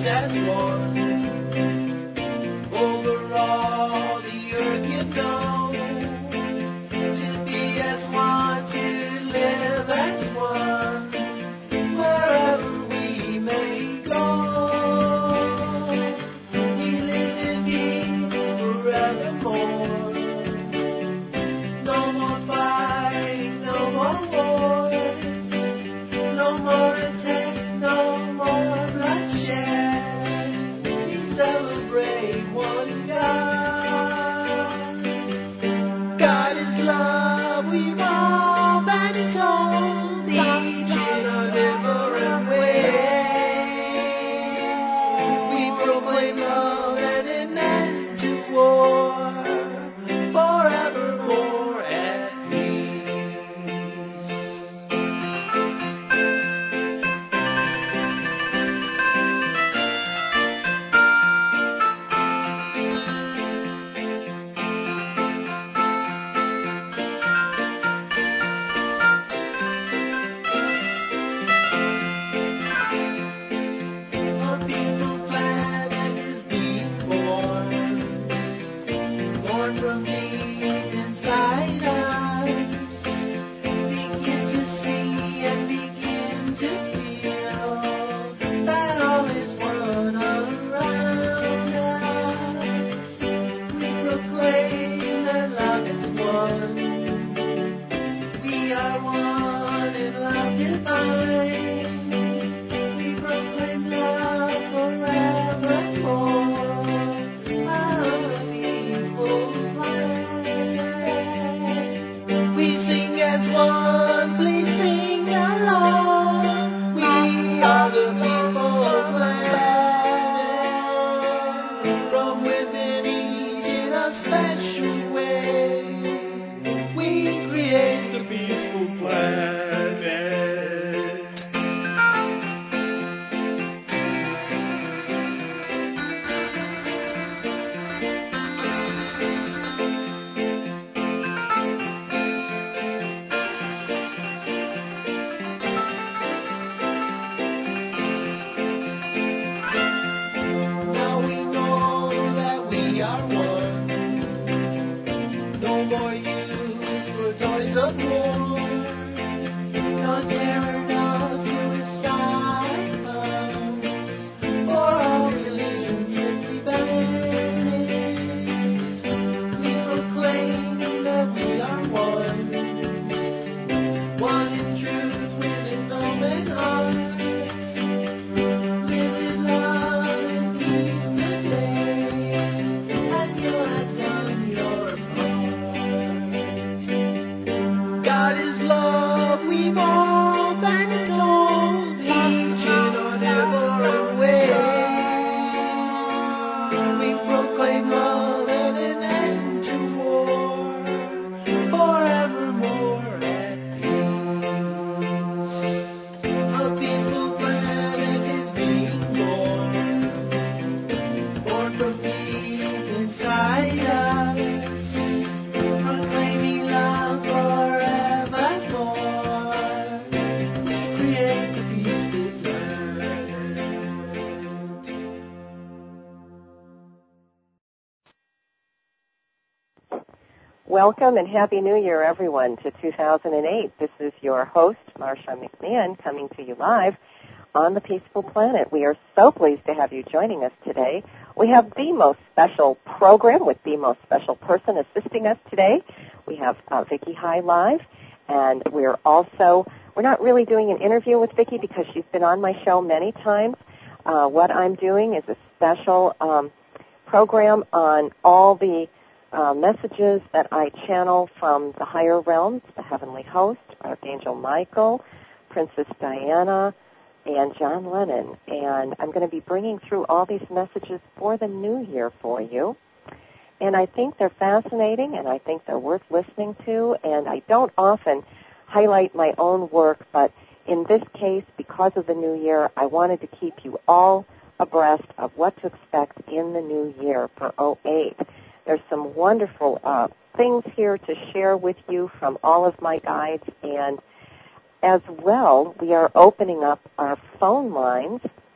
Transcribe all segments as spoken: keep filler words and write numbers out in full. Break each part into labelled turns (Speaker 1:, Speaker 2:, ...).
Speaker 1: Welcome and Happy New Year, everyone, to two thousand eight. This is your host, Marsha McMahon, coming to you live on the Peaceful Planet. We are so pleased to have you joining us today. We have the most special program with the most special person assisting us today. We have uh, Vicki High live, and we're also, we're not really doing an interview with Vicki because she's been on my show many times. Uh, what I'm doing is a special um, program on all the Uh, messages that I channel from the higher realms, the heavenly host, Archangel Michael, Princess Diana, and John Lennon. And I'm going to be bringing through all these messages for the new year for you. And I think they're fascinating, and I think they're worth listening to. And I don't often highlight my own work, but in this case, because of the new year, I wanted to keep you all abreast of what to expect in the new year for oh eight. There's some wonderful uh, things here to share with you from all of my guides. And as well, we are opening up our phone lines.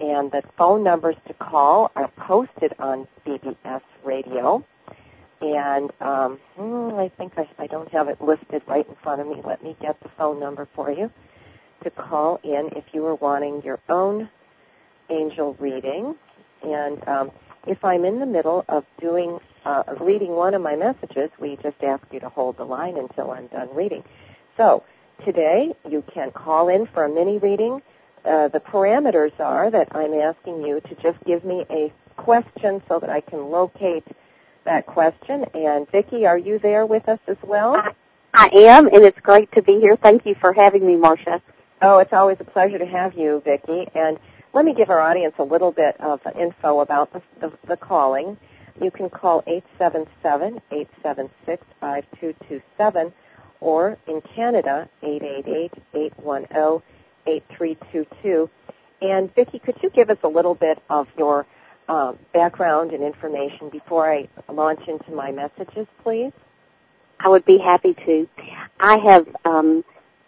Speaker 1: And the phone numbers to call are posted on B B S Radio. And um, hmm, I think I, I don't have it listed right in front of me. Let me get the phone number for you to call in if you are wanting your own angel reading. And um, if I'm in the middle of doing uh, of reading one of my messages, we just ask you to hold the line until I'm done reading. So today you can call in for a mini reading. Uh, the parameters are that I'm asking you to just give me a question so that I can locate that question. And Vicki, are you there with us as well?
Speaker 2: I, I am, and it's great to be here. Thank you for having me, Marcia.
Speaker 1: Oh, it's always a pleasure to have you, Vicki. And let me give our audience a little bit of info about the, the, the calling. You can call eight seven seven, eight seven six, five two two seven, or in Canada, eight eight eight, eight one zero, eight three two two. And Vicki, could you give us a little bit of your uh, background and information before I launch into my messages, please?
Speaker 2: I would be happy to. I have, um,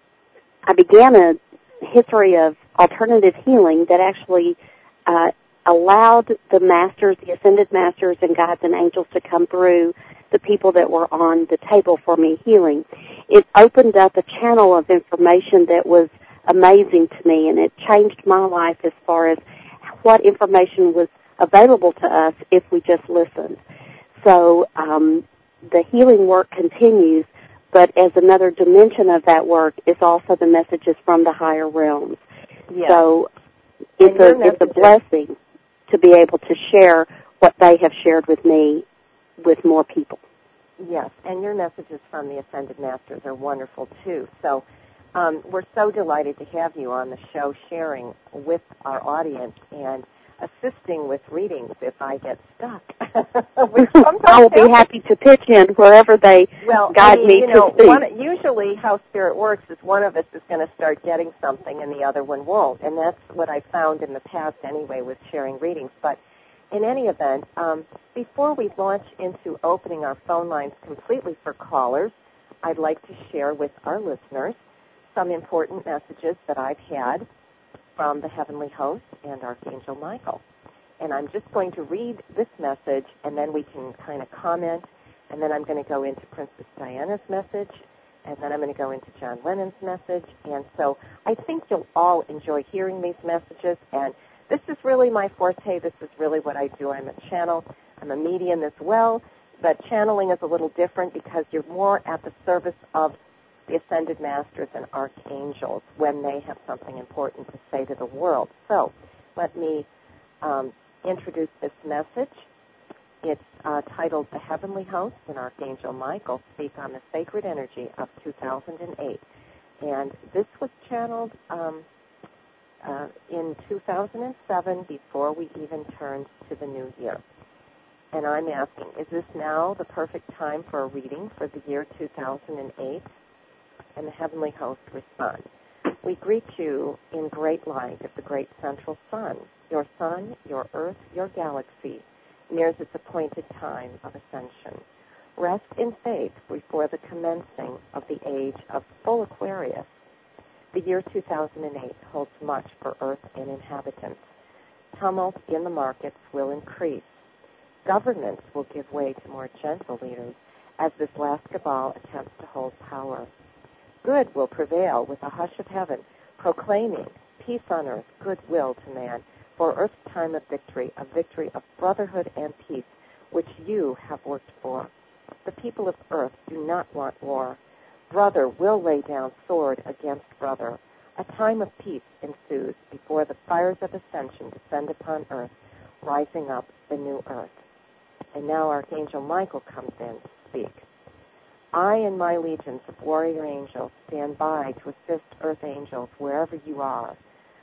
Speaker 2: I began a history of alternative healing that actually uh, allowed the masters, the ascended masters and guides and angels to come through the people that were on the table for me healing. It opened up a channel of information that was amazing to me, and it changed my life as far as what information was available to us if we just listened. So um, the healing work continues, but as another dimension of that work is also the messages from the higher realms.
Speaker 1: Yes.
Speaker 2: So it's a, it's a blessing to be able to share what they have shared with me with more people.
Speaker 1: Yes, and your messages from the Ascended Masters are wonderful, too. So um, we're so delighted to have you on the show sharing with our audience and assisting with readings if I get stuck.
Speaker 2: I will be happy to pitch in wherever they
Speaker 1: well,
Speaker 2: guide
Speaker 1: I mean,
Speaker 2: me
Speaker 1: you know,
Speaker 2: to speak.
Speaker 1: One, usually how Spirit works is one of us is going to start getting something and the other one won't, and that's what I found in the past anyway with sharing readings. But in any event, um, before we launch into opening our phone lines completely for callers, I'd like to share with our listeners some important messages that I've had from the Heavenly Host and Archangel Michael. And I'm just going to read this message, and then we can kind of comment, and then I'm going to go into Princess Diana's message, and then I'm going to go into John Lennon's message. And so I think you'll all enjoy hearing these messages, and this is really my forte. This is really what I do. I'm a channel. I'm a medium as well, but channeling is a little different because you're more at the service of the Ascended Masters and Archangels when they have something important to say to the world. So let me um, introduce this message. It's uh, titled The Heavenly Host and Archangel Michael Speak on the Sacred Energy of two thousand eight. And this was channeled um, uh, in two thousand seven before we even turned to the new year. And I'm asking, is this now the perfect time for a reading for the year two thousand eight? And the Heavenly Host responds, we greet you in great light of the great central sun. Your sun, your earth, your galaxy nears its appointed time of ascension. Rest in faith before the commencing of the age of full Aquarius. The year two thousand eight holds much for earth and inhabitants. Tumult in the markets will increase. Governments will give way to more gentle leaders as this last cabal attempts to hold power. Good will prevail with a hush of heaven, proclaiming peace on earth, goodwill to man, for earth's time of victory, a victory of brotherhood and peace, which you have worked for. The people of earth do not want war. Brother will lay down sword against brother. A time of peace ensues before the fires of ascension descend upon earth, rising up the new earth. And now Archangel Michael comes in to speak. I and my legions of warrior angels stand by to assist earth angels wherever you are.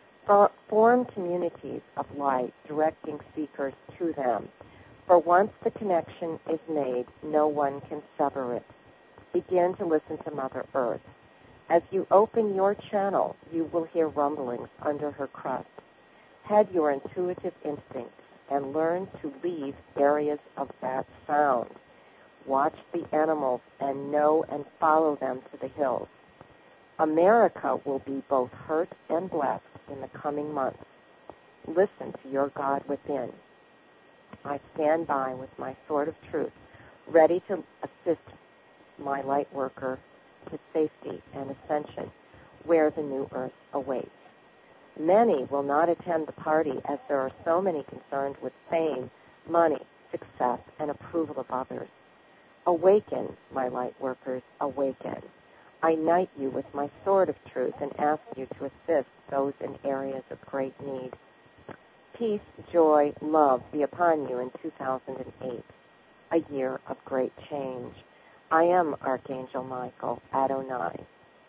Speaker 1: Form communities of light, directing seekers to them. For once the connection is made, no one can sever it. Begin to listen to Mother Earth. As you open your channel, you will hear rumblings under her crust. Head your intuitive instincts and learn to leave areas of that sound. Watch the animals and know and follow them to the hills. America will be both hurt and blessed in the coming months. Listen to your God within. I stand by with my sword of truth, ready to assist my light worker to safety and ascension, where the new earth awaits. Many will not attend the party, as there are so many concerned with fame, money, success, and approval of others. Awaken, my light workers, awaken. I knight you with my sword of truth and ask you to assist those in areas of great need. Peace, joy, love be upon you in two thousand eight, a year of great change. I am Archangel Michael, Adonai.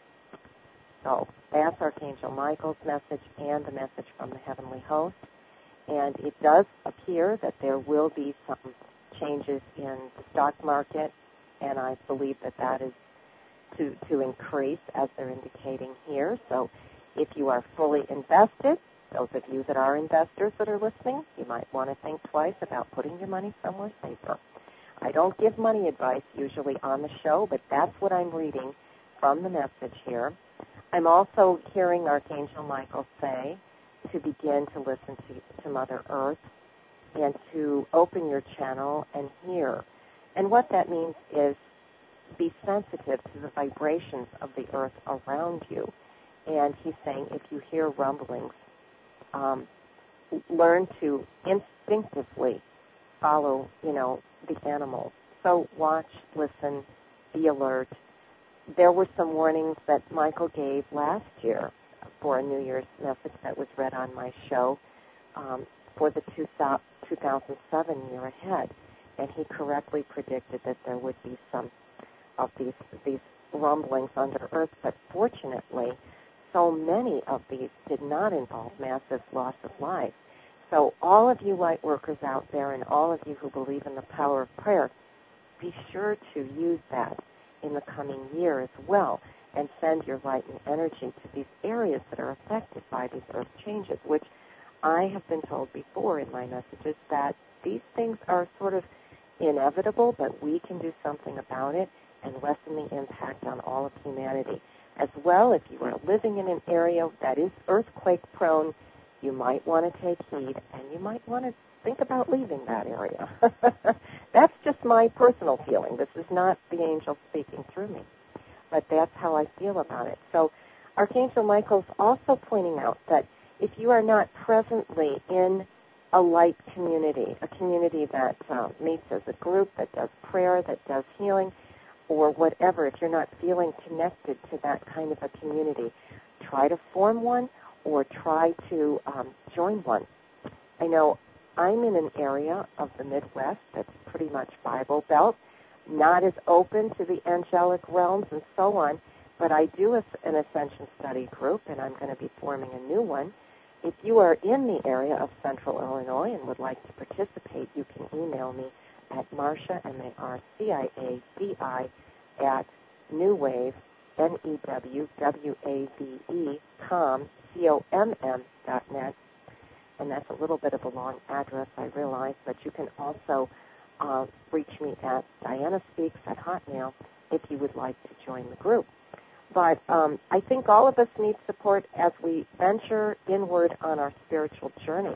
Speaker 1: So that's Archangel Michael's message and the message from the heavenly host. And it does appear that there will be some changes in the stock market, and I believe that that is to, to increase, as they're indicating here. So if you are fully invested, those of you that are investors that are listening, you might want to think twice about putting your money somewhere safer. I don't give money advice usually on the show, but that's what I'm reading from the message here. I'm also hearing Archangel Michael say to begin to listen to, to Mother Earth and to open your channel and hear. And what that means is be sensitive to the vibrations of the earth around you. And he's saying if you hear rumblings, um, learn to instinctively follow, you know, the animals. So watch, listen, be alert. There were some warnings that Michael gave last year for a New Year's message that was read on my show um, for the two thousand seven year ahead. And he correctly predicted that there would be some of these these rumblings under Earth, but fortunately, so many of these did not involve massive loss of life. So all of you light workers out there and all of you who believe in the power of prayer, be sure to use that in the coming year as well and send your light and energy to these areas that are affected by these earth changes, which I have been told before in my messages that these things are sort of inevitable, but we can do something about it and lessen the impact on all of humanity. As well, if you are living in an area that is earthquake-prone, you might want to take heed, and you might want to think about leaving that area. That's just my personal feeling. This is not the angel speaking through me, but that's how I feel about it. So Archangel Michael's also pointing out that if you are not presently in a light community, a community that uh, meets as a group, that does prayer, that does healing, or whatever, if you're not feeling connected to that kind of a community, try to form one or try to um, join one. I know I'm in an area of the Midwest that's pretty much Bible Belt, not as open to the angelic realms and so on, but I do an Ascension Study group, and I'm going to be forming a new one. If you are in the area of Central Illinois and would like to participate, you can email me at Marcia, M A R C I A D I, at newwave, N E W W A V E, com, C O M M dot net. And that's a little bit of a long address, I realize, but you can also uh, reach me at Diana Speaks at Hotmail if you would like to join the group. But um, I think all of us need support as we venture inward on our spiritual journey.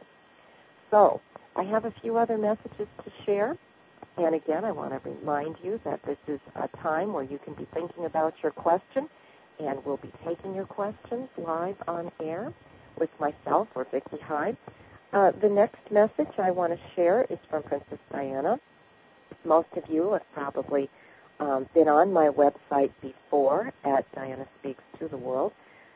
Speaker 1: So I have a few other messages to share. And again, I want to remind you that this is a time where you can be thinking about your question, and we'll be taking your questions live on air with myself or Vicki Hyde. Uh, the next message I want to share is from Princess Diana. Most of you have probably um, been on my website before at diana speaks to the world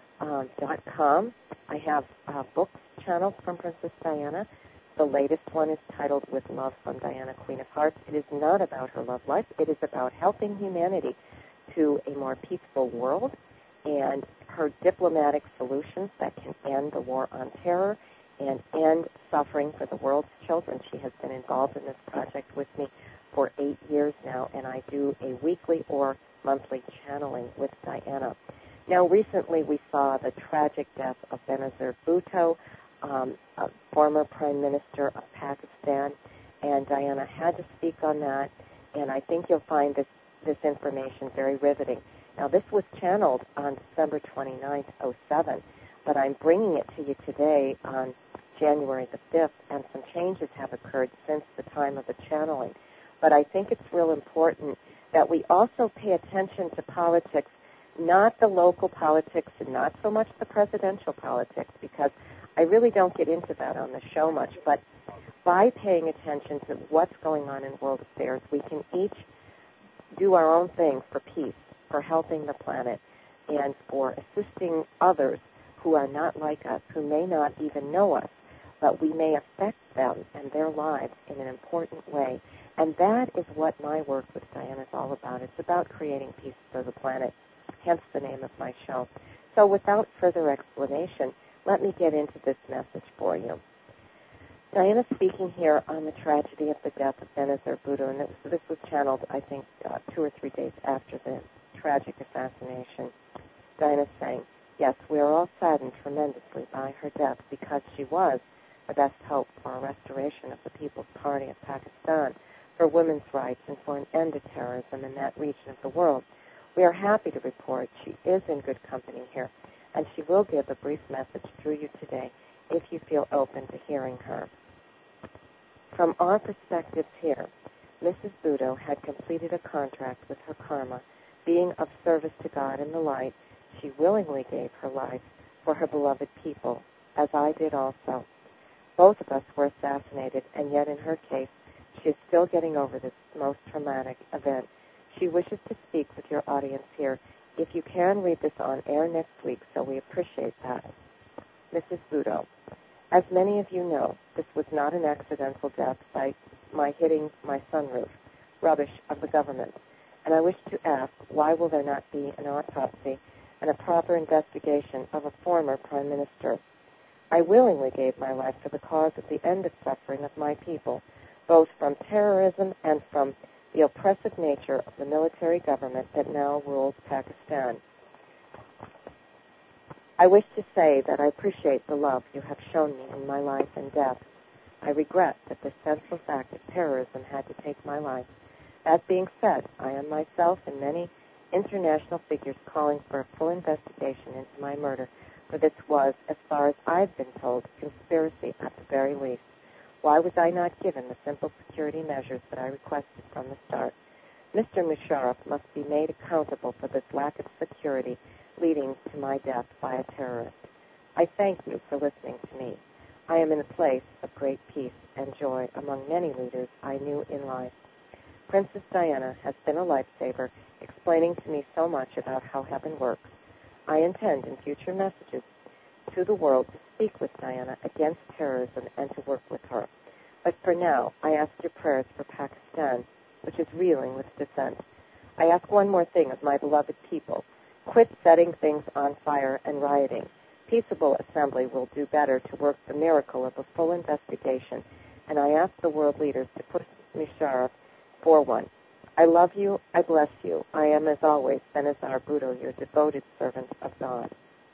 Speaker 1: dot com. Um, I have uh, books channels from Princess Diana. The latest one is titled With Love from Diana, Queen of Hearts. It is not about her love life. It is about helping humanity to a more peaceful world and her diplomatic solutions that can end the war on terror and end suffering for the world's children. She has been involved in this project with me for eight years now, and I do a weekly or monthly channeling with Diana. Now, recently we saw the tragic death of Benazir Bhutto, um, a former Prime Minister of Pakistan, and Diana had to speak on that, and I think you'll find this, this information very riveting. Now, this was channeled on December twenty-ninth, oh seven, but I'm bringing it to you today on January the fifth, and some changes have occurred since the time of the channeling. But I think it's real important that we also pay attention to politics, not the local politics and not so much the presidential politics, because I really don't get into that on the show much. But by paying attention to what's going on in world affairs, we can each do our own thing for peace, for helping the planet, and for assisting others who are not like us, who may not even know us, but we may affect them and their lives in an important way. And that is what my work with Diana is all about. It's about creating peace for the planet, hence the name of my show. So without further explanation, let me get into this message for you. Diana speaking here on the tragedy of the death of Benazir Bhutto, and this, this was channeled, I think, uh, two or three days after the tragic assassination. Diana saying, yes, we are all saddened tremendously by her death because she was the best hope for a restoration of the People's Party of Pakistan, for women's rights, and for an end to terrorism in that region of the world. We are happy to report she is in good company here, and she will give a brief message through you today if you feel open to hearing her. From our perspectives here, Missus Bhutto had completed a contract with her karma. Being of service to God and the light, she willingly gave her life for her beloved people, as I did also. Both of us were assassinated, and yet in her case, she is still getting over this most traumatic event. She wishes to speak with your audience here. If you can, read this on air next week, so we appreciate that. Missus Bhutto, as many of you know, this was not an accidental death by my hitting my sunroof, rubbish of the government. And I wish to ask, why will there not be an autopsy and a proper investigation of a former prime minister? I willingly gave my life for the cause of the end of suffering of my people, both from terrorism and from the oppressive nature of the military government that now rules Pakistan. I wish to say that I appreciate the love you have shown me in my life and death. I regret that the senseless act of terrorism had to take my life. That being said, I am myself and many international figures calling for a full investigation into my murder, for this was, as far as I've been told, conspiracy at the very least. Why was I not given the simple security measures that I requested from the start? Mister Musharraf must be made accountable for this lack of security leading to my death by a terrorist. I thank you for listening to me. I am in a place of great peace and joy among many leaders I knew in life. Princess Diana has been a lifesaver, explaining to me so much about how heaven works. I intend in future messages to the world to speak with Diana against terrorism and to work with her. But for now, I ask your prayers for Pakistan, which is reeling with dissent. I ask one more thing of my beloved people. Quit setting things on fire and rioting. Peaceable assembly will do better to work the miracle of a full investigation, and I ask the world leaders to push Musharraf for one. I love you. I bless you. I am, as always, Benazir Bhutto, your devoted servant of God.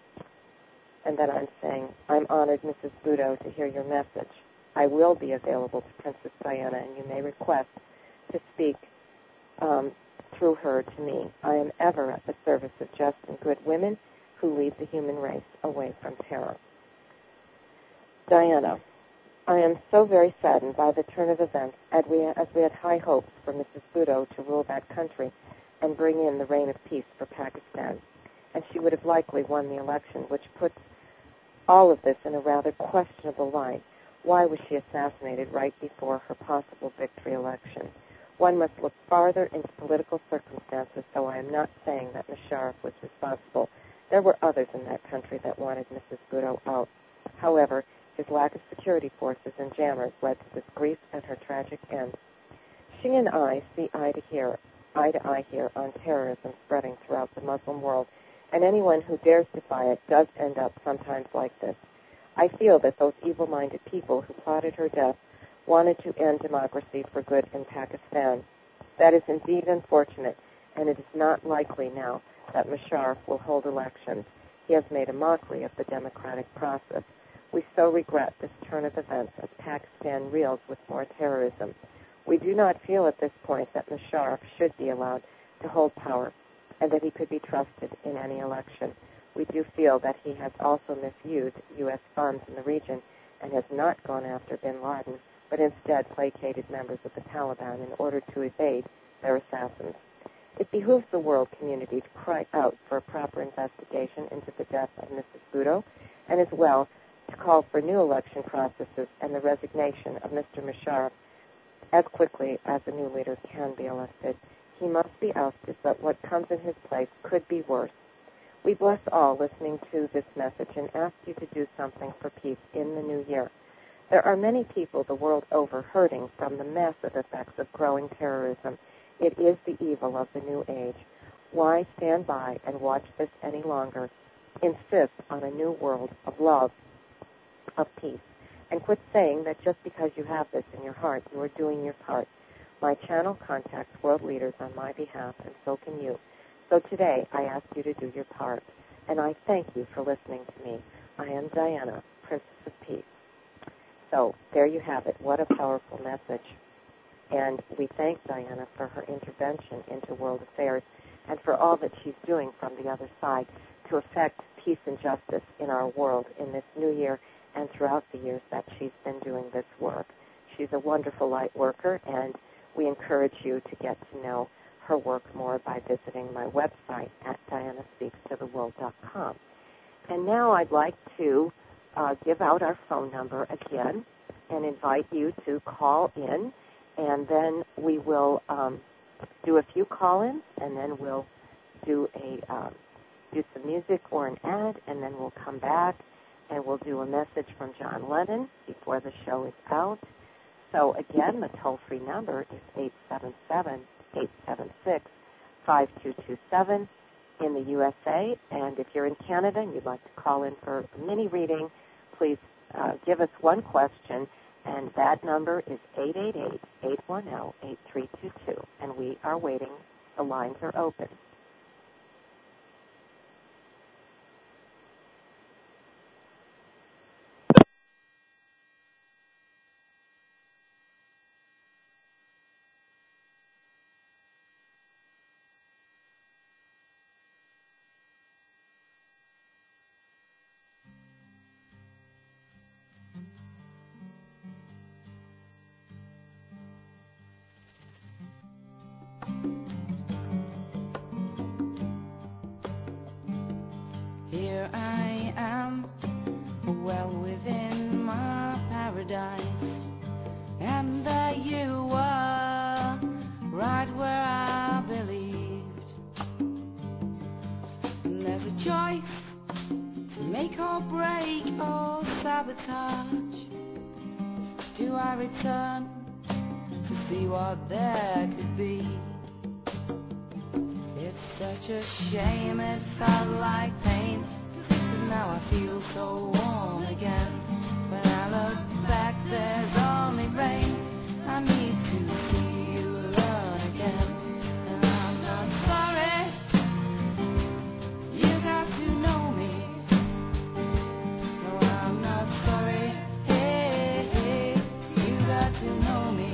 Speaker 1: And then I'm saying, I'm honored, Missus Bhutto, to hear your message. I will be available to Princess Diana, and you may request to speak um, through her to me. I am ever at the service of just and good women who lead the human race away from terror. Diana, I am so very saddened by the turn of events, as we, as we had high hopes for Missus Bhutto to rule that country and bring in the reign of peace for Pakistan. And she would have likely won the election, which puts all of this in a rather questionable light. Why was she assassinated right before her possible victory election? One must look farther into political circumstances, though I am not saying that Musharraf was responsible. There were others in that country that wanted Missus Bhutto out. However, his lack of security forces and jammers led to this grief and her tragic end. She and I see eye to, here, eye to eye here on terrorism spreading throughout the Muslim world, and anyone who dares defy it does end up sometimes like this. I feel that those evil-minded people who plotted her death wanted to end democracy for good in Pakistan. That is indeed unfortunate, and it is not likely now that Musharraf will hold elections. He has made a mockery of the democratic process. We so regret this turn of events as Pakistan reels with more terrorism. We do not feel at this point that Musharraf should be allowed to hold power and that he could be trusted in any election. We do feel that he has also misused U S funds in the region and has not gone after bin Laden, but instead placated members of the Taliban in order to evade their assassins. It behooves the world community to cry out for a proper investigation into the death of Missus Bhutto, and as well to call for new election processes and the resignation of Mister Musharraf as quickly as a new leader can be elected. He must be ousted, but what comes in his place could be worse. We bless all listening to this message and ask you to do something for peace in the new year. There are many people the world over hurting from the massive effects of growing terrorism. It is the evil of the new age. Why stand by and watch this any longer? Insist on a new world of love, of peace, and quit saying that just because you have this in your heart, you are doing your part. My channel contacts world leaders on my behalf, and so can you. So today, I ask you to do your part, and I thank you for listening to me. I am Diana, Princess of Peace. So there you have it. What a powerful message. And we thank Diana for her intervention into world affairs and for all that she's doing from the other side to effect peace and justice in our world in this new year and throughout the years that she's been doing this work. She's a wonderful light worker, and we encourage you to get to know her work more by visiting my website at diana speaks to the world dot com. And now I'd like to uh, give out our phone number again and invite you to call in, and then we will um, do a few call-ins, and then we'll do a um, do some music or an ad, and then we'll come back and we'll do a message from John Lennon before the show is out. So again, the toll-free number is eight seven seven, eight seven six, five two two seven in the U S A. And if you're in Canada and you'd like to call in for a mini reading, please uh, give us one question, and that number is eight eight eight, eight one zero, eight three two two. And we are waiting. The lines are open.
Speaker 3: Here I am, well within my paradise, and there you are, right where I believed. And there's a choice to make or break or sabotage. Do I return to see what there could be? It's such a shame, it felt like pain, 'cause now I feel so warm again. When I look back, there's only rain. I need to see you learn again. And I'm not sorry, you got to know me. No, I'm not sorry, hey, hey, you got to know me.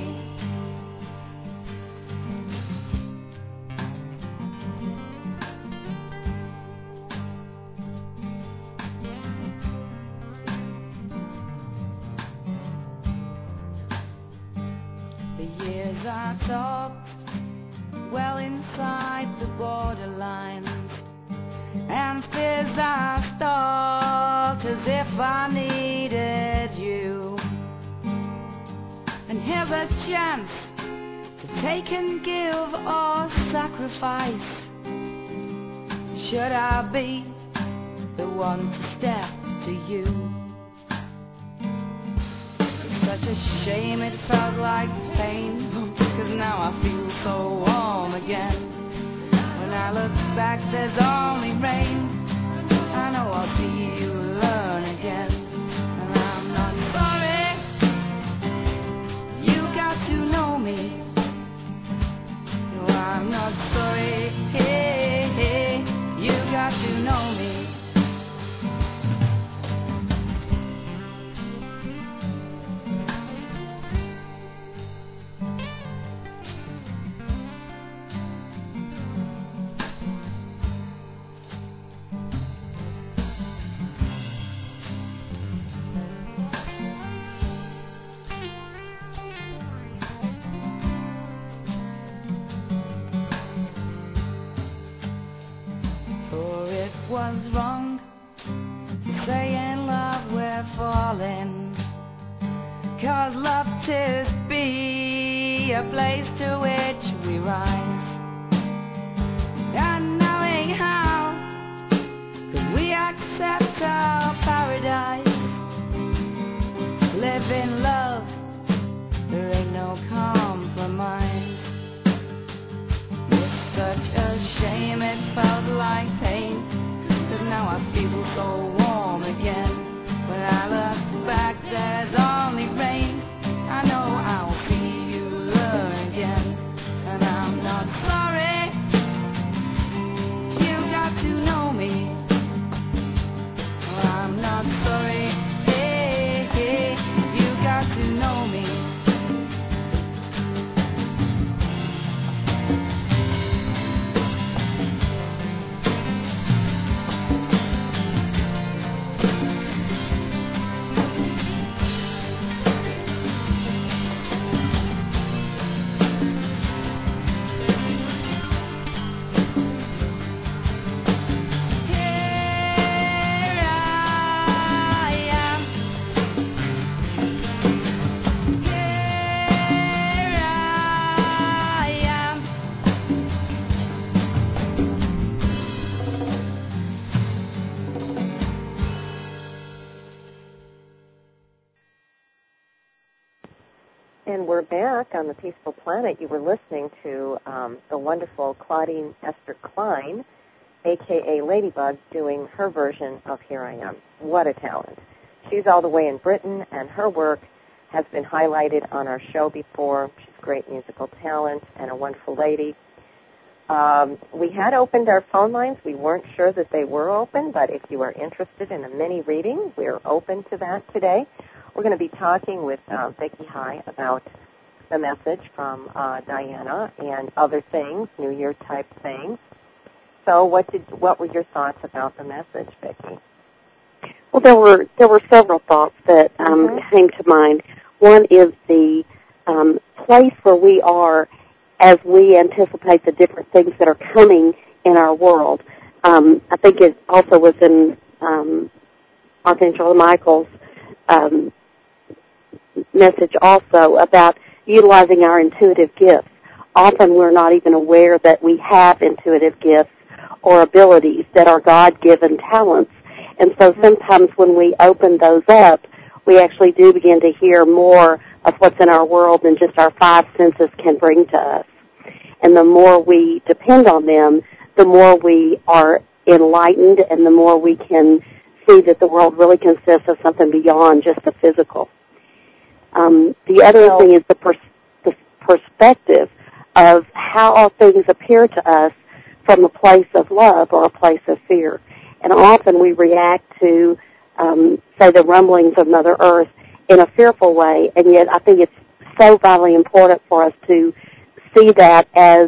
Speaker 3: I talked well inside the borderlines, and fears I stalked as if I needed you. And here's a chance to take and give or sacrifice. Should I be the one to step to you? It's such a shame, it felt like pain, 'cause now I feel so warm again. When I look back, there's only rain. I know I'll see you learn again. And I'm not sorry, you got to know me. No, I'm not sorry, hey, hey, you got to know me. was wrong to say in love we're falling, 'cause love 'tis be a place to which we rise, and knowing how could we accept our paradise, live in love, there ain't no compromise. It's such a shame it felt like pain, 'cause now I feel so warm again. When I look back there's only rain, I know I'll see you learn again. And I'm not sorry, you got to know me. I'm not sorry, hey, hey, you got to know me.
Speaker 1: And we're back on the Peaceful Planet. You were listening to um, the wonderful Claudine Esther Klein, a k a. Ladybug, doing her version of Here I Am. What a talent. She's all the way in Britain, and her work has been highlighted on our show before. She's great musical talent and a wonderful lady. Um, we had opened our phone lines. We weren't sure that they were open, but if you are interested in a mini reading, we're open to that today. We're going to be talking with uh, Vicki High about the message from uh, Diana and other things, New Year type things. So, what did what were your thoughts about the message, Vicki?
Speaker 2: Well, there were there were several thoughts that um, mm-hmm. came to mind. One is the um, place where we are as we anticipate the different things that are coming in our world. Um, I think it also was in um, Archangel Michael's um, message also about utilizing our intuitive gifts. Often we're not even aware that we have intuitive gifts or abilities that are God-given talents. And so sometimes when we open those up, we actually do begin to hear more of what's in our world than just our five senses can bring to us. And the more we depend on them, the more we are enlightened and the more we can see that the world really consists of something beyond just the physical. Um, the other
Speaker 1: well,
Speaker 2: thing is the, pers- the perspective of how all things appear to us from a place of love or a place of fear. And often we react to, um, say, the rumblings of Mother Earth in a fearful way, and yet I think it's so vitally important for us to see that as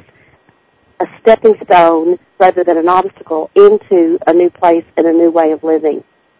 Speaker 2: a stepping stone rather than an obstacle into a new place and a new way of living.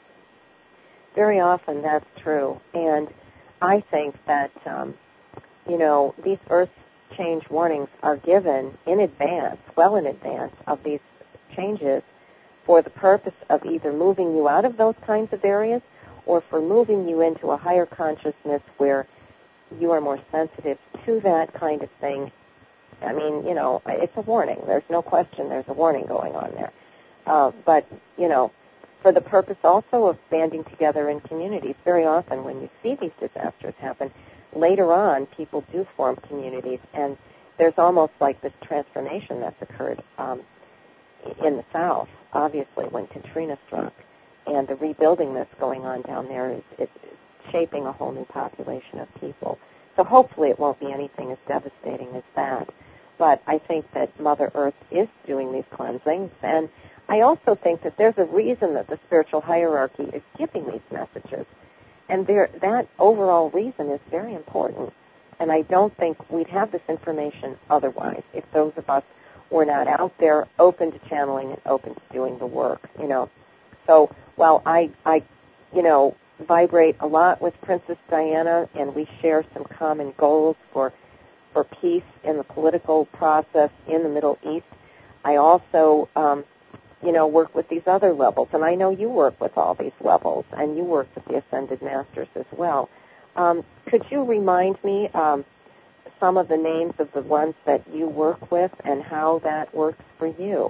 Speaker 1: Very often that's true. And I think that, um, you know, these earth change warnings are given in advance, well in advance of these changes, for the purpose of either moving you out of those kinds of areas or for moving you into a higher consciousness where you are more sensitive to that kind of thing. I mean, you know, it's a warning. There's no question there's a warning going on there. Uh, but, you know, for the purpose also of banding together in communities. Very often when you see these disasters happen, later on people do form communities, and there's almost like this transformation that's occurred um, in the South, obviously, when Katrina struck. And the rebuilding that's going on down there is, is, is shaping a whole new population of people. So hopefully it won't be anything as devastating as that. But I think that Mother Earth is doing these cleansings, and I also think that there's a reason that the spiritual hierarchy is giving these messages. And there, that overall reason is very important. And I don't think we'd have this information otherwise if those of us were not out there open to channeling and open to doing the work, you know. So while I, I, you know, vibrate a lot with Princess Diana and we share some common goals for for peace in the political process in the Middle East, I also um, you know, work with these other levels. And I know you work with all these levels, and you work with the Ascended Masters as well. Um, could you remind me um, some of the names of the ones that you work with and how that works for you?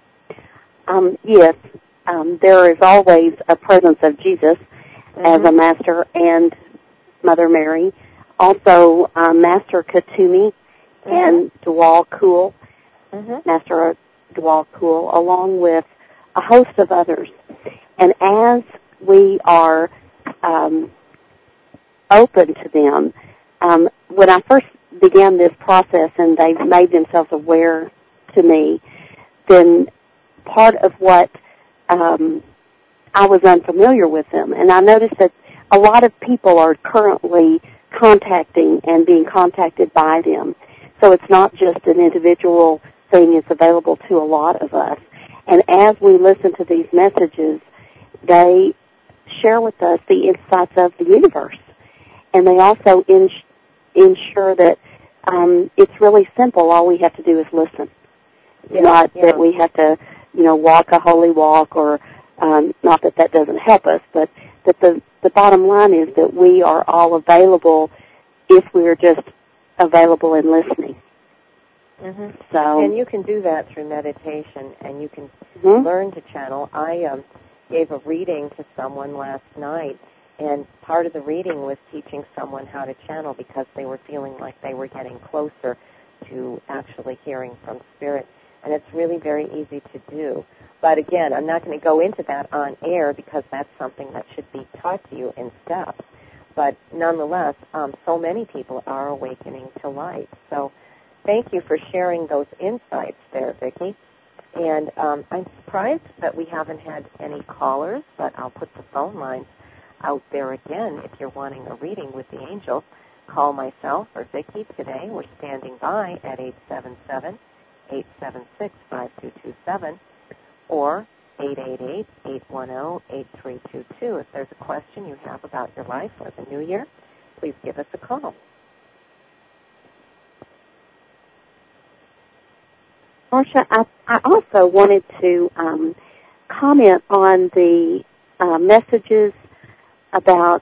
Speaker 2: Um, yes, um, there is always a presence of Jesus mm-hmm. as a master and Mother Mary. Also, uh, Master Katumi mm-hmm. and Dwal Kul, mm-hmm. Master Dwal Kul, along with a host of others. And as we are um, open to them, um, when I first began this process and they made themselves aware to me, then part of what um, I was unfamiliar with them. And I noticed that a lot of people are currently contacting and being contacted by them. So it's not just an individual thing. It's available to a lot of us. And as we listen to these messages, they share with us the insights of the universe. And they also ins- ensure that um, it's really simple. All we have to do is listen.
Speaker 1: Yeah,
Speaker 2: not
Speaker 1: yeah.
Speaker 2: that we have to, you know, walk a holy walk or um, not that that doesn't help us, but that the, the bottom line is that we are all available if we're just available and listening.
Speaker 1: Mm-hmm.
Speaker 2: So,
Speaker 1: and you can do that through meditation, and you can
Speaker 2: mm-hmm.
Speaker 1: learn to channel. I um, gave a reading to someone last night, and part of the reading was teaching someone how to channel because they were feeling like they were getting closer to actually hearing from Spirit. And it's really very easy to do. But again, I'm not going to go into that on air because that's something that should be taught to you in steps. But nonetheless, um, so many people are awakening to light. So thank you for sharing those insights there, Vicki. And um, I'm surprised that we haven't had any callers, but I'll put the phone lines out there again. If you're wanting a reading with the angel, call myself or Vicki today. We're standing by at eight seven seven, eight seven six, five two two seven or eight eight eight, eight one zero, eight three two two. If there's a question you have about your life or the new year, please give us a call.
Speaker 2: Marsha, I, I also wanted to um, comment on the uh, messages about,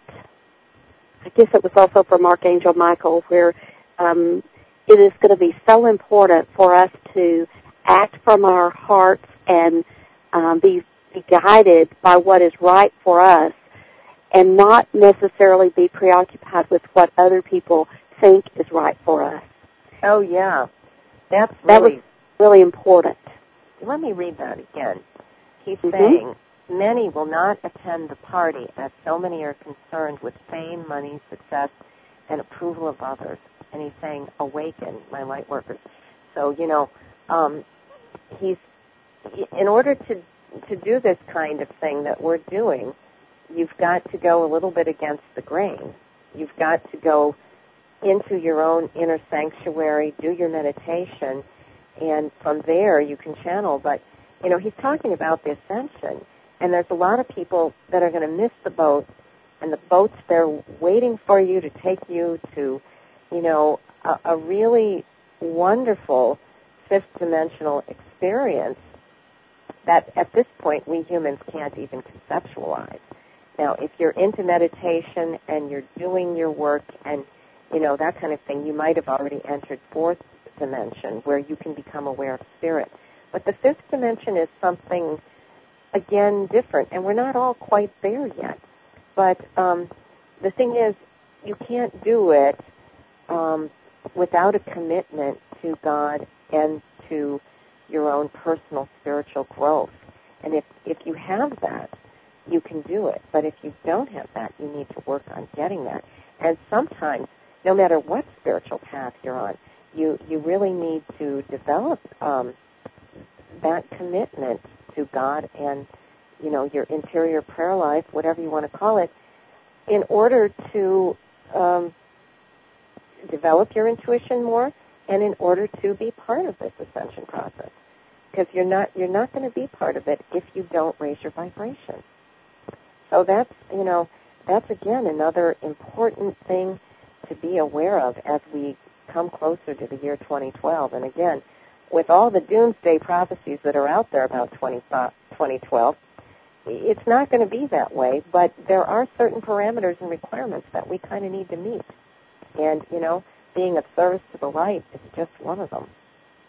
Speaker 2: I guess it was also from Archangel Michael, where um, it is going to be so important for us to act from our hearts and um, be, be guided by what is right for us and not necessarily be preoccupied with what other people think is right for us.
Speaker 1: Oh, yeah. That's
Speaker 2: that
Speaker 1: really...
Speaker 2: was really important.
Speaker 1: Let me read that again. He's
Speaker 2: mm-hmm.
Speaker 1: saying, many will not attend the party as so many are concerned with fame, money, success, and approval of others. And he's saying, awaken, my light workers. So, you know, um, he's, in order to, to do this kind of thing that we're doing, you've got to go a little bit against the grain. You've got to go into your own inner sanctuary, do your meditation, and from there you can channel. But, you know, he's talking about the ascension, and there's a lot of people that are going to miss the boat, and the boat's there waiting for you to take you to, you know, a, a really wonderful fifth-dimensional experience that at this point we humans can't even conceptualize. Now, if you're into meditation and you're doing your work and, you know, that kind of thing, you might have already entered fourth dimension where you can become aware of spirit. But the fifth dimension is something, again, different, and we're not all quite there yet. But um, the thing is, you can't do it um, without a commitment to God and to your own personal spiritual growth. And if, if you have that, you can do it. But if you don't have that, you need to work on getting that. And sometimes, no matter what spiritual path you're on, you, you really need to develop um, that commitment to God and, you know, your interior prayer life, whatever you want to call it, in order to um, develop your intuition more and in order to be part of this ascension process. Because you're not you're not going to be part of it if you don't raise your vibration. So that's, you know, that's again another important thing to be aware of as we come closer to the year twenty twelve. And again, with all the doomsday prophecies that are out there about twenty twelve, it's not going to be that way, but there are certain parameters and requirements that we kind of need to meet. And, you know, being of service to the light is just one of them.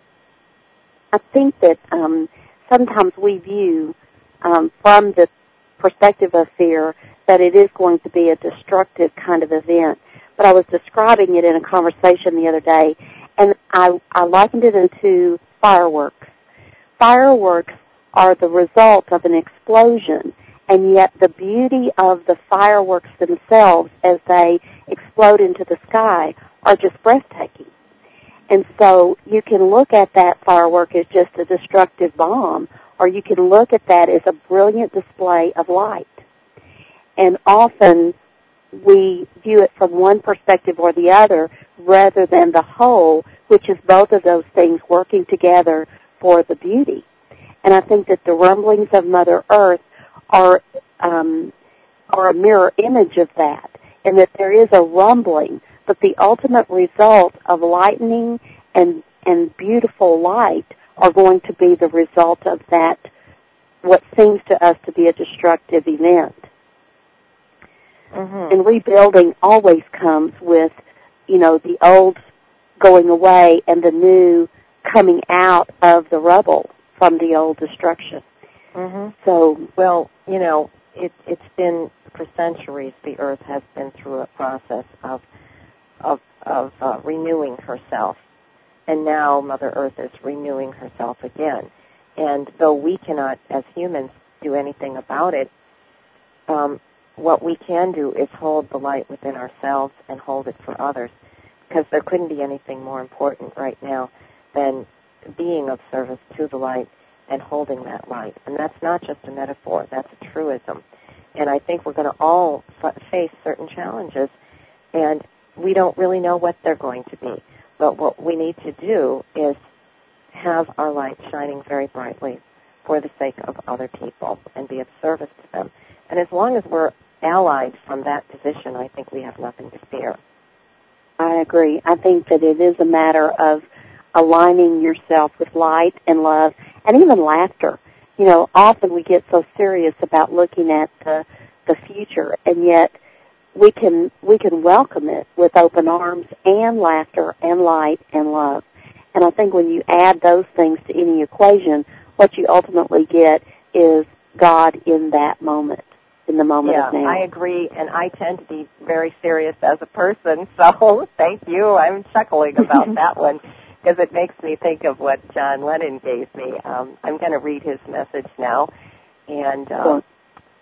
Speaker 2: I think that um, sometimes we view um, from the perspective of fear that it is going to be a destructive kind of event. But I was describing it in a conversation the other day, and I, I likened it into fireworks. Fireworks are the result of an explosion, and yet the beauty of the fireworks themselves as they explode into the sky are just breathtaking. And so you can look at that firework as just a destructive bomb, or you can look at that as a brilliant display of light. And often we view it from one perspective or the other rather than the whole, which is both of those things working together for the beauty. And I think that the rumblings of Mother Earth are um, are a mirror image of that, and that there is a rumbling, but the ultimate result of lightning and and beautiful light are going to be the result of that, what seems to us to be a destructive event.
Speaker 1: Mm-hmm.
Speaker 2: And rebuilding always comes with, you know, the old going away and the new coming out of the rubble from the old destruction.
Speaker 1: Mm-hmm.
Speaker 2: So,
Speaker 1: well, you know, it, it's been for centuries. The Earth has been through a process of of of uh, renewing herself, and now Mother Earth is renewing herself again. And though we cannot, as humans, do anything about it, um, what we can do is hold the light within ourselves and hold it for others, because there couldn't be anything more important right now than being of service to the light and holding that light. And that's not just a metaphor, that's a truism. And I think we're going to all f- face certain challenges, and we don't really know what they're going to be. But what we need to do is have our light shining very brightly for the sake of other people and be of service to them. And as long as we're allied from that position, I think we have nothing to fear.
Speaker 2: I agree. I think that it is a matter of aligning yourself with light and love and even laughter. You know, often we get so serious about looking at the, the future, and yet we can we can welcome it with open arms and laughter and light and love. And I think when you add those things to any equation, what you ultimately get is God in that moment, in the moment
Speaker 1: yeah,
Speaker 2: of now.
Speaker 1: I agree, and I tend to be very serious as a person, so thank you. I'm chuckling about that one because it makes me think of what John Lennon gave me. Um, I'm going to read his message now, and um,
Speaker 2: Cool.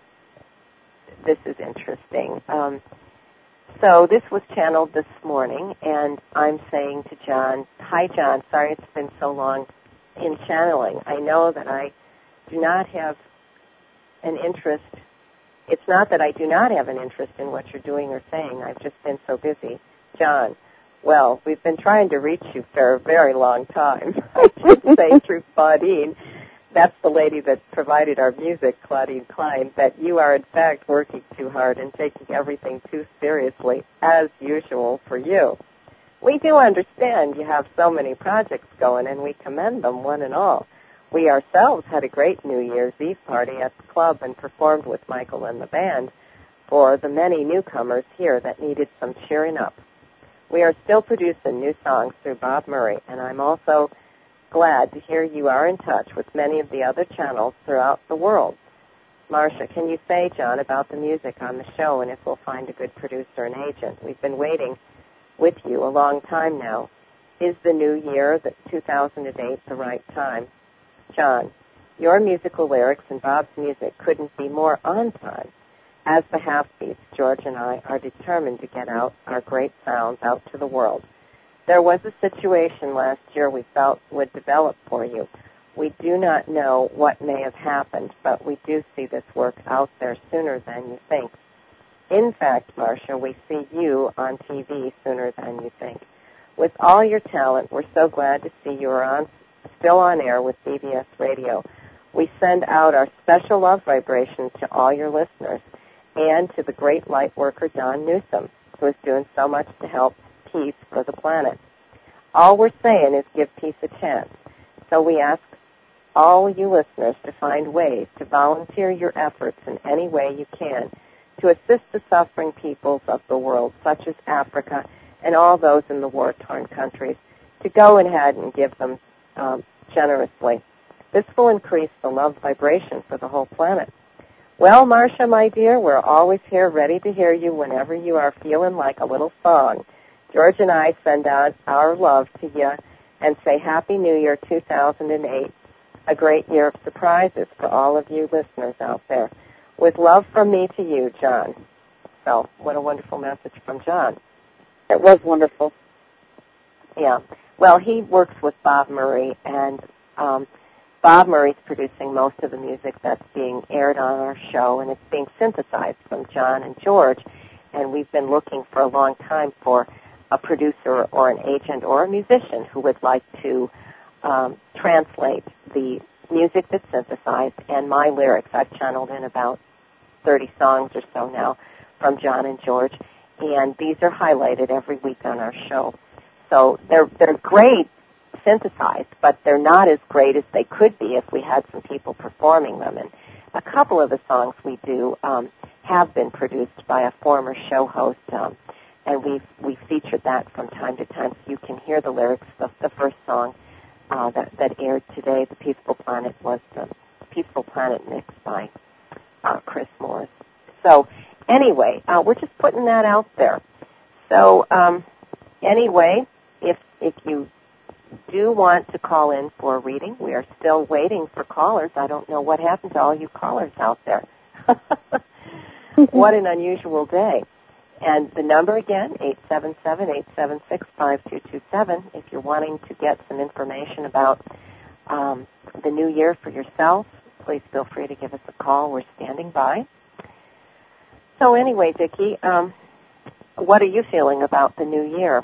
Speaker 1: This is interesting. Um, so this was channeled this morning, and I'm saying to John, hi, John, sorry it's been so long in channeling. I know that I do not have an interest. It's not that I do not have an interest in what you're doing or saying. I've just been so busy. John, well, we've been trying to reach you for a very long time. I should say through Claudine. That's the lady that provided our music, Claudine Klein, that you are, in fact, working too hard and taking everything too seriously, as usual for you. We do understand you have so many projects going, and we commend them, one and all. We ourselves had a great New Year's Eve party at the club and performed with Michael and the band for the many newcomers here that needed some cheering up. We are still producing new songs through Bob Murray, and I'm also glad to hear you are in touch with many of the other channels throughout the world. Marcia, can you say, John, about the music on the show and if we'll find a good producer and agent? We've been waiting with you a long time now. Is the new year, the two thousand eight, the right time? John, your musical lyrics and Bob's music couldn't be more on time. As the Half-Beats, George and I are determined to get out our great sounds out to the world. There was a situation last year we felt would develop for you. We do not know what may have happened, but we do see this work out there sooner than you think. In fact, Marcia, we see you on T V sooner than you think. With all your talent, we're so glad to see you are on, still on air with B B S Radio. We send out our special love vibrations to all your listeners and to the great light worker Don Newsom, who is doing so much to help peace for the planet. All we're saying is give peace a chance. So we ask all you listeners to find ways to volunteer your efforts in any way you can to assist the suffering peoples of the world, such as Africa and all those in the war-torn countries, to go ahead and give them um, generously. This will increase the love vibration for the whole planet. Well, Marcia, my dear, we're always here ready to hear you whenever you are feeling like a little song. George and I send out our love to you and say Happy New Year two thousand eight, a great year of surprises for all of you listeners out there. With love from me to you, John. So, what a wonderful message from John.
Speaker 2: It was wonderful.
Speaker 1: Yeah. Well, he works with Bob Murray, and um, Bob Murray's producing most of the music that's being aired on our show, and it's being synthesized from John and George. And we've been looking for a long time for a producer or an agent or a musician who would like to um, translate the music that's synthesized and my lyrics. I've channeled in about thirty songs or so now from John and George, and these are highlighted every week on our show. So they're they're great synthesized, but they're not as great as they could be if we had some people performing them. And a couple of the songs we do um, have been produced by a former show host, um, and we've we've featured that from time to time, so you can hear the lyrics. The, the first song uh, that that aired today, "The Peaceful Planet," was the Peaceful Planet mixed by uh, Chris Morris. So anyway, uh, we're just putting that out there. So um, anyway, if if you do want to call in for a reading, we are still waiting for callers. I don't know what happened to all you callers out there. What an unusual day. And the number again, eight seven seven, eight seven six, five two two seven, if you're wanting to get some information about um, the new year for yourself, please feel free to give us a call. We're standing by. So anyway, Vicki, um, what are you feeling about the new year?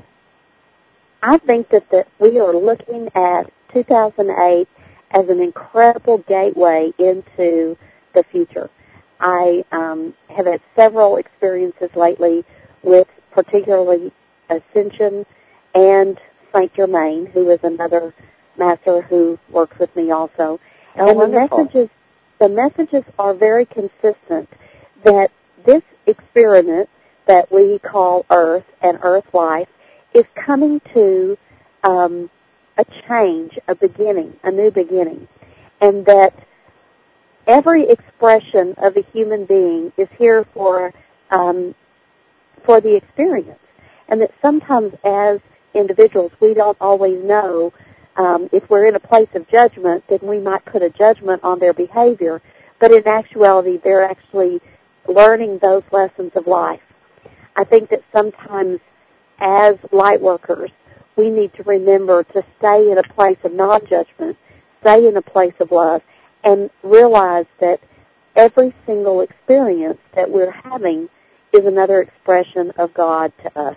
Speaker 2: I think that, that we are looking at two thousand eight as an incredible gateway into the future. I um, have had several experiences lately with particularly Ascension and Saint Germain, who is another master who works with me also.
Speaker 1: Oh,
Speaker 2: and
Speaker 1: wonderful.
Speaker 2: the messages, the messages are very consistent that this experiment that we call Earth and Earth life is coming to um, a change, a beginning, a new beginning, and that every expression of a human being is here for um, for the experience, and that sometimes as individuals we don't always know um, if we're in a place of judgment, then we might put a judgment on their behavior, but in actuality they're actually learning those lessons of life. I think that sometimes as light workers, we need to remember to stay in a place of non-judgment, stay in a place of love, and realize that every single experience that we're having is another expression of God to us.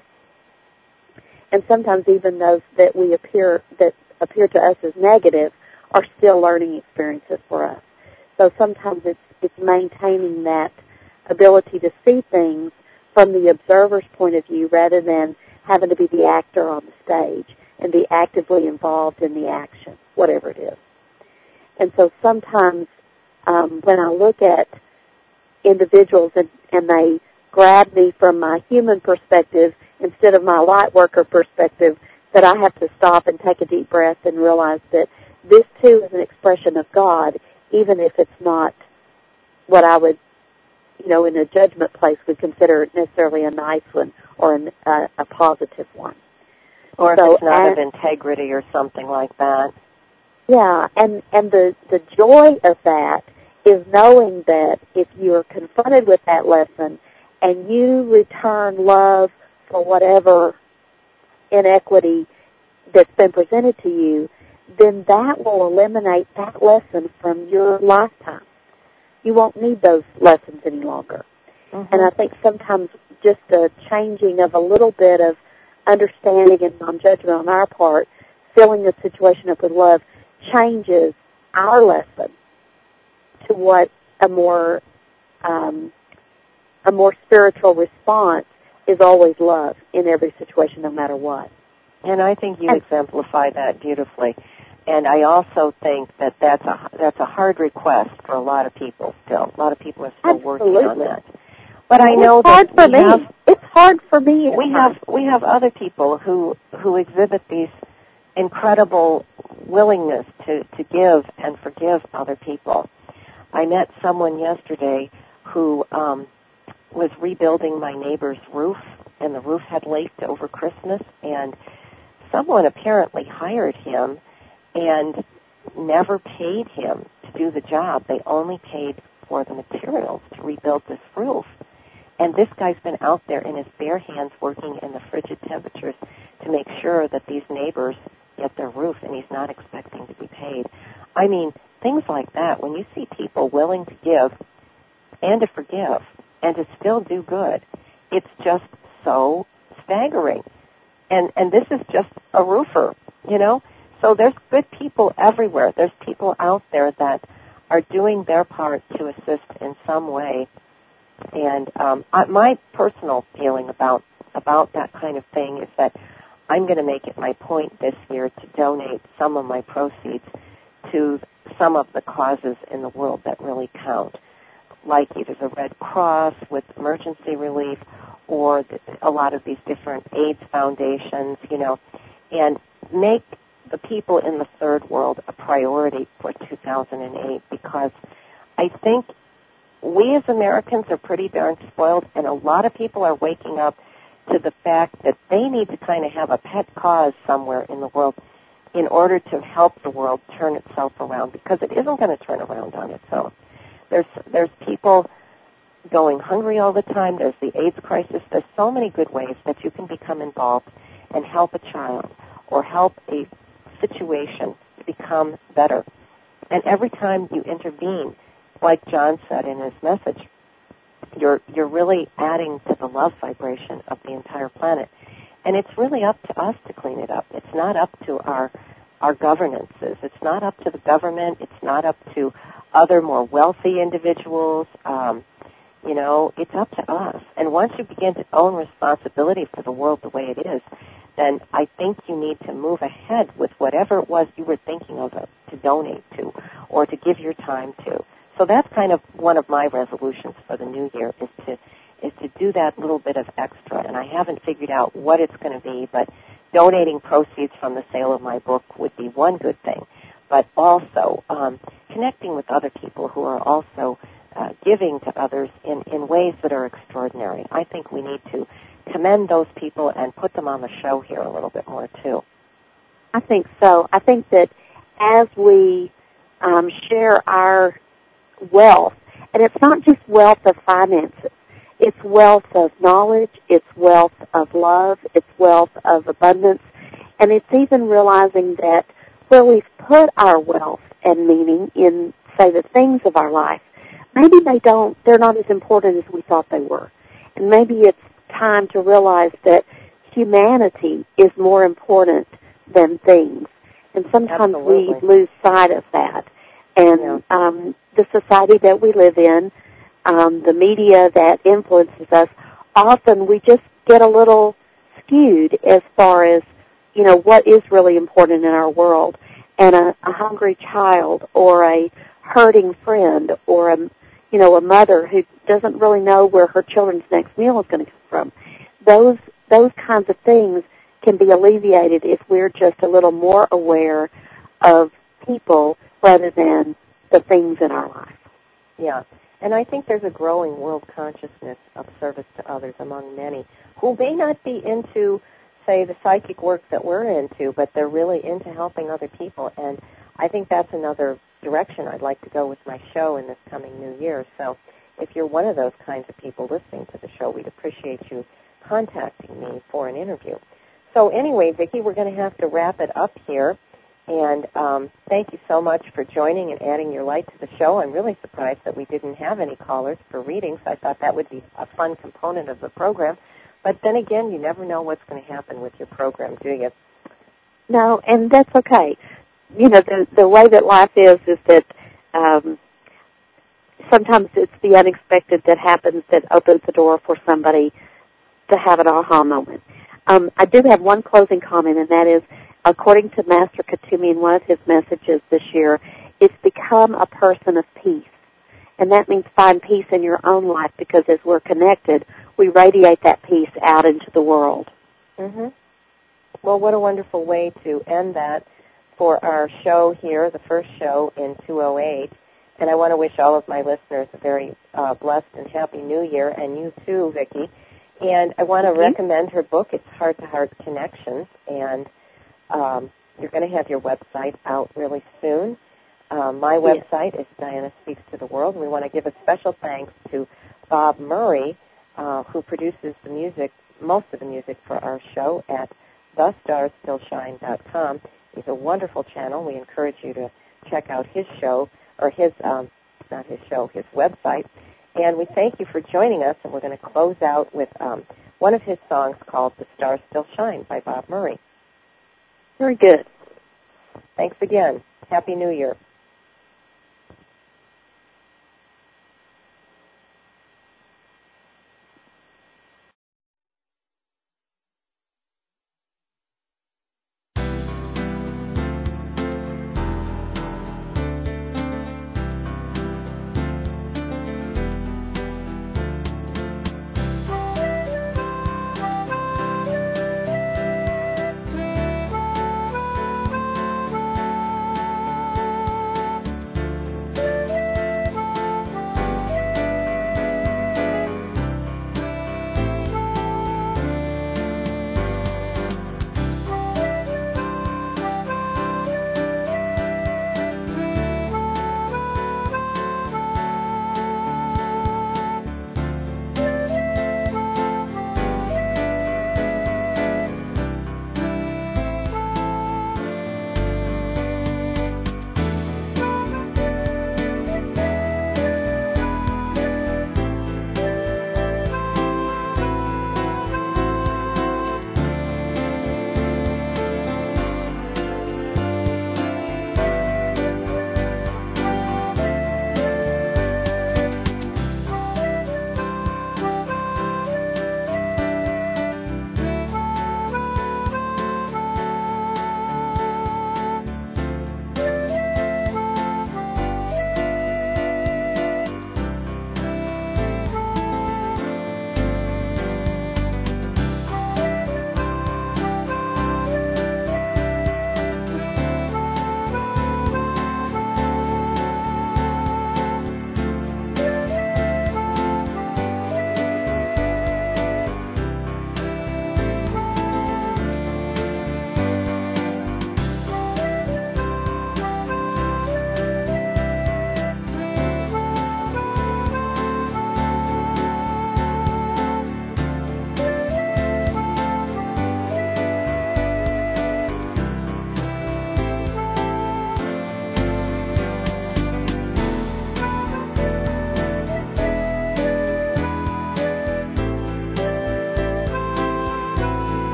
Speaker 2: And sometimes even those that we appear that appear to us as negative are still learning experiences for us. So sometimes it's it's maintaining that ability to see things from the observer's point of view rather than having to be the actor on the stage and be actively involved in the action, whatever it is. And so sometimes um, when I look at individuals and, and they grab me from my human perspective instead of my light worker perspective, that I have to stop and take a deep breath and realize that this too is an expression of God, even if it's not what I would, you know, in a judgment place would consider necessarily a nice one or an, uh, a positive one.
Speaker 1: Or if
Speaker 2: so,
Speaker 1: it's not
Speaker 2: and,
Speaker 1: of integrity or something like that.
Speaker 2: Yeah, and, and the, the joy of that is knowing that if you're confronted with that lesson and you return love for whatever inequity that's been presented to you, then that will eliminate that lesson from your lifetime. You won't need those lessons any longer. Mm-hmm. And I think sometimes just a changing of a little bit of understanding and non-judgment on our part, filling the situation up with love, changes our lesson to what a more um, a more spiritual response is always love in every situation, no matter what.
Speaker 1: And I think you
Speaker 2: and,
Speaker 1: exemplify that beautifully. And I also think that that's a, that's a hard request for a lot of people still. A lot of people are still
Speaker 2: Absolutely.
Speaker 1: working on that. But I
Speaker 2: it's
Speaker 1: know
Speaker 2: hard
Speaker 1: that
Speaker 2: for
Speaker 1: we
Speaker 2: me.
Speaker 1: have,
Speaker 2: it's hard for me.
Speaker 1: we have we have other people who who exhibit these incredible willingness to, to give and forgive other people. I met someone yesterday who um, was rebuilding my neighbor's roof, and the roof had leaked over Christmas, and someone apparently hired him and never paid him to do the job. They only paid for the materials to rebuild this roof. And this guy's been out there in his bare hands working in the frigid temperatures to make sure that these neighbors get their roof, and he's not expecting to be paid. I mean, things like that, when you see people willing to give and to forgive and to still do good, it's just so staggering. And and this is just a roofer, you know? So there's good people everywhere. There's people out there that are doing their part to assist in some way. And um, I, my personal feeling about about that kind of thing is that I'm going to make it my point this year to donate some of my proceeds to some of the causes in the world that really count, like either the Red Cross with emergency relief or the, a lot of these different AIDS foundations, you know, and make the people in the third world a priority for two thousand eight, because I think we as Americans are pretty darn spoiled, and a lot of people are waking up to the fact that they need to kind of have a pet cause somewhere in the world in order to help the world turn itself around, because it isn't going to turn around on its own. There's there's people going hungry all the time. There's the AIDS crisis. There's so many good ways that you can become involved and help a child or help a situation to become better. And every time you intervene, like John said in his message, you're you're really adding to the love vibration of the entire planet. And it's really up to us to clean it up. It's not up to our our governances. It's not up to the government. It's not up to other more wealthy individuals. Um, you know, it's up to us. And once you begin to own responsibility for the world the way it is, then I think you need to move ahead with whatever it was you were thinking of it, to donate to or to give your time to. So that's kind of one of my resolutions for the new year, is to is to do that little bit of extra. And I haven't figured out what it's going to be, but donating proceeds from the sale of my book would be one good thing. But also um, connecting with other people who are also uh, giving to others in, in ways that are extraordinary. I think we need to commend those people and put them on the show here a little bit more, too.
Speaker 2: I think so. I think that as we um, share our wealth, and it's not just wealth of finances, it's wealth of knowledge, it's wealth of love, it's wealth of abundance, and it's even realizing that where we've put our wealth and meaning in, say, the things of our life, maybe they don't, they're not as important as we thought they were. And maybe it's time to realize that humanity is more important than things. And sometimes
Speaker 1: Absolutely.
Speaker 2: we lose sight of that. And
Speaker 1: yeah.
Speaker 2: um, the society that we live in, um, the media that influences us, often we just get a little skewed as far as, you know, what is really important in our world. And a, a hungry child or a hurting friend or, a, you know, a mother who doesn't really know where her children's next meal is going to come from. Those, those kinds of things can be alleviated if we're just a little more aware of people rather than the things in our life.
Speaker 1: Yeah, and I think there's a growing world consciousness of service to others among many who may not be into, say, the psychic work that we're into, but they're really into helping other people. And I think that's another direction I'd like to go with my show in this coming new year. So if you're one of those kinds of people listening to the show, we'd appreciate you contacting me for an interview. So anyway, Vicki, we're going to have to wrap it up here. And um, thank you so much for joining and adding your light to the show. I'm really surprised that we didn't have any callers for readings. I thought that would be a fun component of the program. But then again, you never know what's going to happen with your program, do you?
Speaker 2: No, and that's okay. You know, the the way that life is is that um, sometimes it's the unexpected that happens that opens the door for somebody to have an aha moment. Um, I do have one closing comment, and that is according to Master Katumi in one of his messages this year, is become a person of peace. And that means find peace in your own life, because as we're connected, we radiate that peace out into the world.
Speaker 1: Mm-hmm. Well, what a wonderful way to end that for our show here, the first show in two oh eight. And I want to wish all of my listeners a very uh, blessed and happy New Year, and you too, Vicki. And I want to
Speaker 2: Mm-hmm.
Speaker 1: recommend her book, It's Heart to Heart Connections, and um, you're going to have your website out really soon. Um, my
Speaker 2: yes.
Speaker 1: website is Diana Speaks to the World, and we want to give a special thanks to Bob Murray, uh, who produces the music, most of the music for our show at the stars still shine dot com. He's a wonderful channel. We encourage you to check out his show, or his, um, not his show, his website. And we thank you for joining us, and we're going to close out with um, one of his songs called The Stars Still Shine by Bob Murray.
Speaker 2: Very good.
Speaker 1: Thanks again. Happy New Year.